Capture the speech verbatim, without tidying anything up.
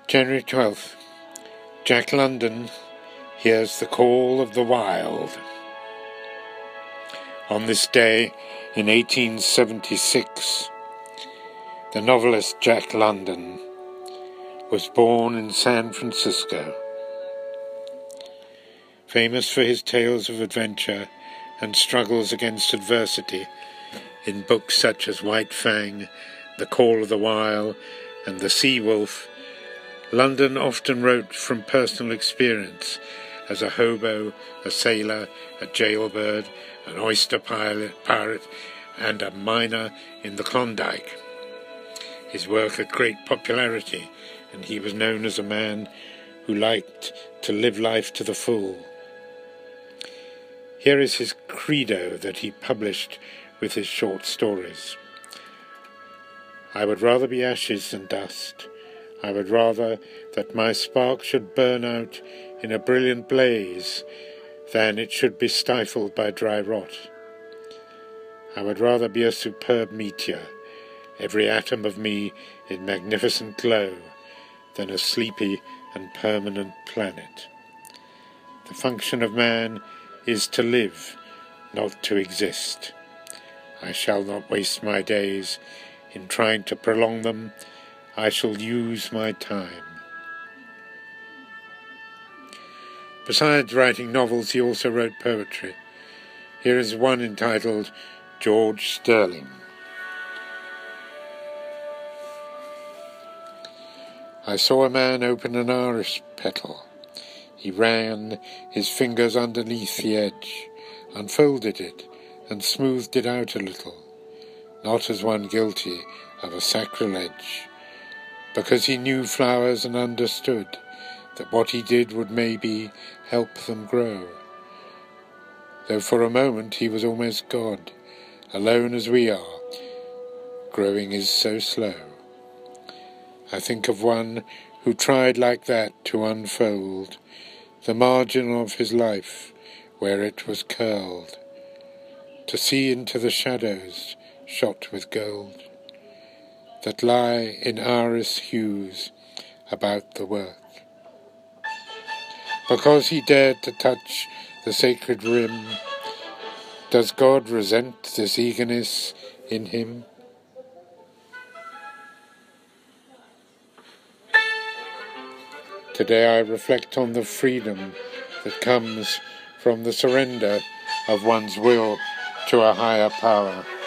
January twelfth. Jack London hears the call of the wild. On this day in eighteen seventy-six, the novelist Jack London was born in San Francisco. Famous for his tales of adventure and struggles against adversity in books such as White Fang, The Call of the Wild, and The Sea Wolf, London often wrote from personal experience as a hobo, a sailor, a jailbird, an oyster pilot, pirate, and a miner in the Klondike. His work had great popularity, and he was known as a man who liked to live life to the full. Here is his credo that he published with his short stories. I would rather be ashes than dust. I would rather that my spark should burn out in a brilliant blaze than it should be stifled by dry rot. I would rather be a superb meteor, every atom of me in magnificent glow, than a sleepy and permanent planet. The function of man is to live, not to exist. I shall not waste my days in trying to prolong them. I shall use my time. Besides writing novels, he also wrote poetry. Here is one entitled George Sterling. I saw a man open an iris petal. He ran his fingers underneath the edge, unfolded it, and smoothed it out a little, not as one guilty of a sacrilege, because he knew flowers and understood that what he did would maybe help them grow. Though for a moment he was almost God, alone as we are, growing is so slow. I think of one who tried like that to unfold the margin of his life where it was curled, to see into the shadows shot with gold that lie in iris hues about the work. Because he dared to touch the sacred rim, does God resent this eagerness in him? Today I reflect on the freedom that comes from the surrender of one's will to a higher power.